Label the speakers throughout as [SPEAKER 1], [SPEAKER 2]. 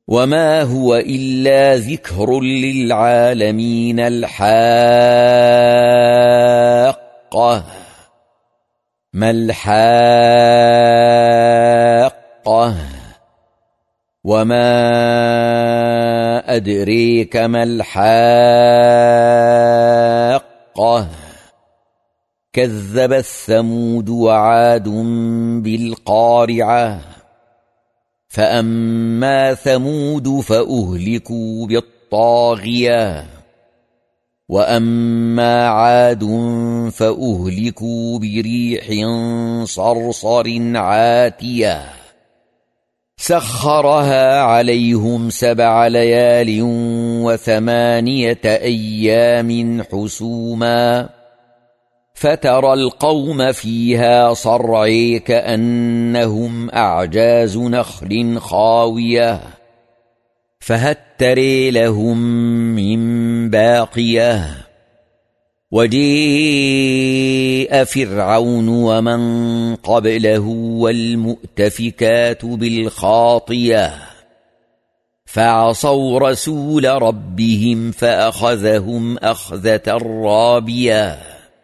[SPEAKER 1] وما هو إلا ذكر للعالمين. الحاقة ما الحاقة وما أدريك ما الحاقة كذب الثمود وعاد بالقارعة فأما ثمود فأهلكوا بالطاغية وأما عاد فأهلكوا بريح صرصر عاتية سخرها عليهم 7 ليال و8 أيام حسوما فترى القوم فيها صرعى كأنهم أعجاز نخل خاوية فهل ترى لهم من باقية وجاء فرعون ومن قبله والمؤتفكات بالخاطية فعصوا رسول ربهم فأخذهم أخذة رابية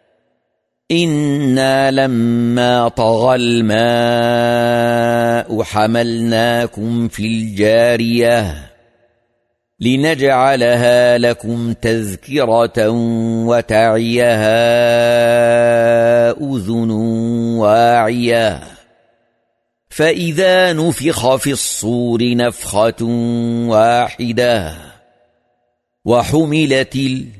[SPEAKER 1] إنا لما طغى الماء حملناكم في الجارية لنجعلها لكم تذكرة وتعيها أذن واعية فإذا نفخ في الصور نفخة واحدة وحملت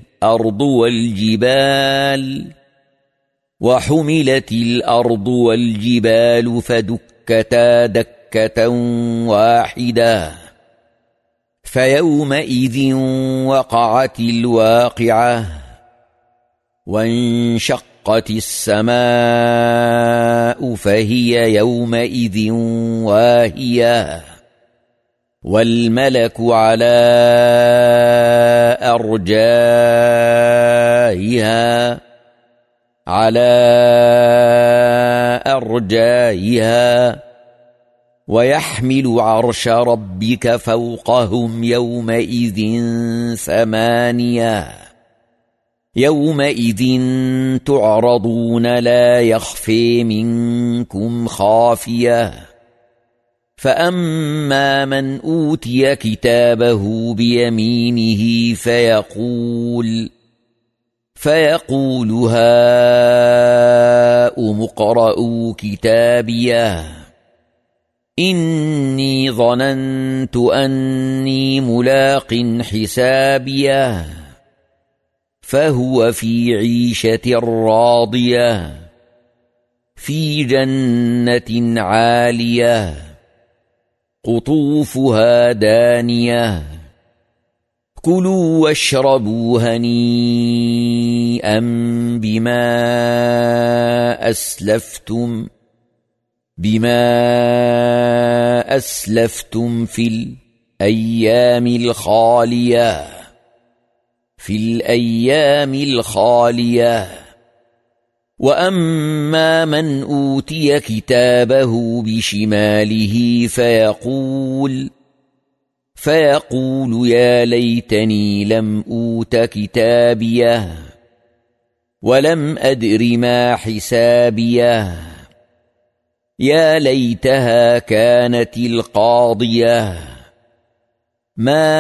[SPEAKER 1] الأرض والجبال فدكتا دكة واحدة فيومئذ وقعت الواقعة وانشقت السماء فهي يومئذ واهية والملك على أرجائها ويحمل عرش ربك فوقهم يومئذ 8 يومئذ تعرضون لا يخفي منكم خافية فأما من أوتي كتابه بيمينه فيقول هاؤم اقرءوا كتابيه إني ظننت أني ملاق حسابيه فهو في عيشة راضية في جنة عالية قطوفها دانية كلوا واشربوا هنيئا بما أسلفتم في الأيام الخالية وأما من أوتي كتابه بشماله فيقول يا ليتني لم أوت كتابيه ولم أدر ما حسابيه يا ليتها كانت القاضية ما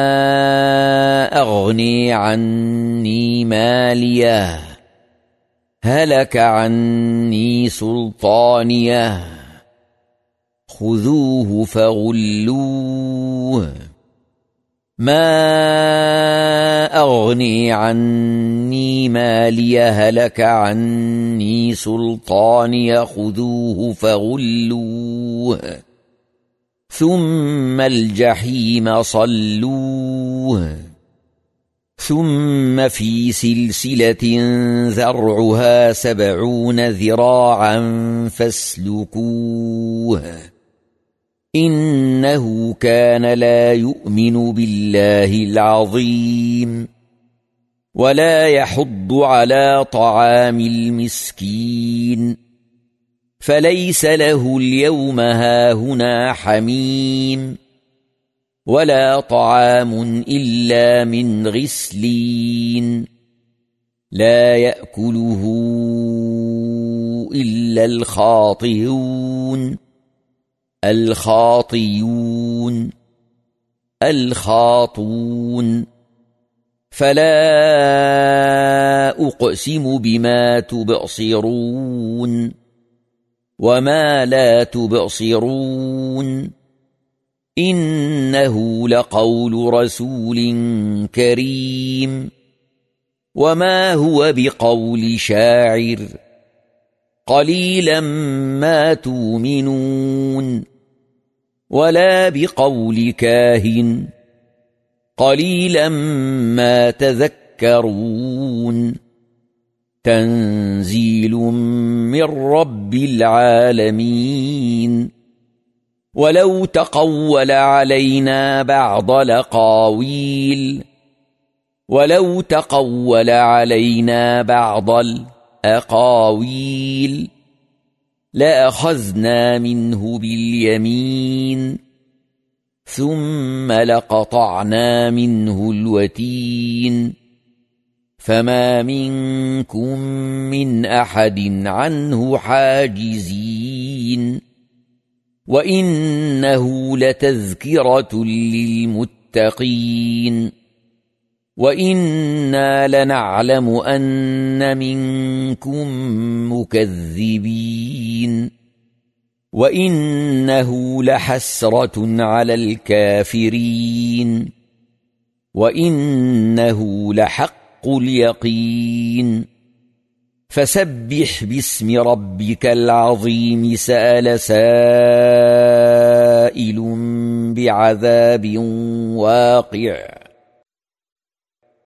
[SPEAKER 1] أغني عني ماليه هلك عني سلطانيه خذوه فغلوه ما أغني عني ماليه هلك عني سلطانيه خذوه فغلوه ثم الجحيم صلوه ثم في سلسلة ذرعها 70 ذراعا فاسلكوه إنه كان لا يؤمن بالله العظيم ولا يحض على طعام المسكين فليس له اليوم هاهنا حميم ولا طعام إلا من غسلين لا يأكله إلا الخاطئون فلا أقسم بما تبصرون وما لا تبصرون إنه لقول رسول كريم وما هو بقول شاعر قليلا ما تؤمنون ولا بقول كاهن قليلا ما تذكرون تنزيل من رب العالمين ولو تقول علينا بعض الأقاويل لأخذنا منه باليمين ثم لقطعنا منه الوتين فما منكم من أحد عنه حاجزين وإنه لتذكرة للمتقين وإنا لنعلم أن منكم مكذبين وإنه لحسرة على الكافرين وإنه لحق اليقين فسبح باسم ربك العظيم سأل سائل بعذاب واقع